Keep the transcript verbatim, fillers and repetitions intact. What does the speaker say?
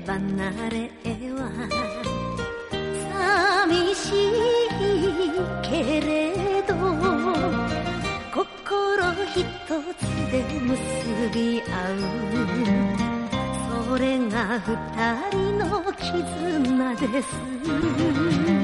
離れは寂しいけれど心一つで結び合う、それが二人の絆です。